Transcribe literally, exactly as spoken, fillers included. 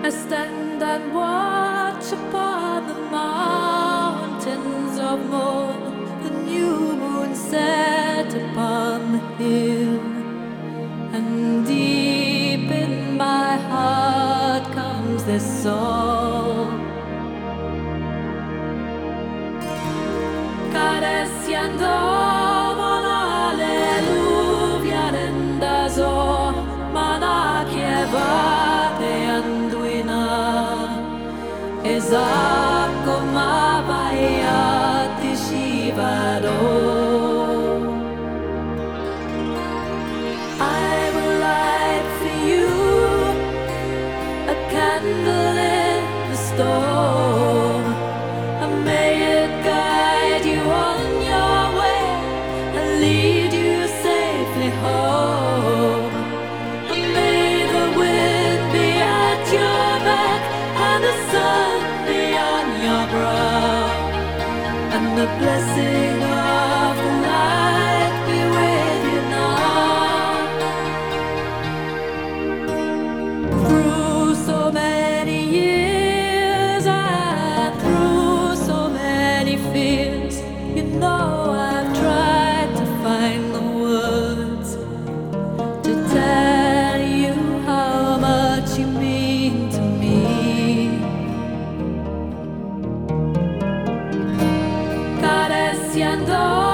I stand and watch upon the mountains of mold, the new moon set upon the hill, and deep in my heart comes this song, careciendo alleluia rendazo mana chievate anduina esako mavayati shivado. I will light for you a candle in the storm, and may it guide you on your way and lead you safely home. And may the wind be at your back and the sun be on your brow, and the blessing of the light be with you now. Through so many years and through so many fears, you know I've tried to find the words to tell you how much you mean to me. Careciendo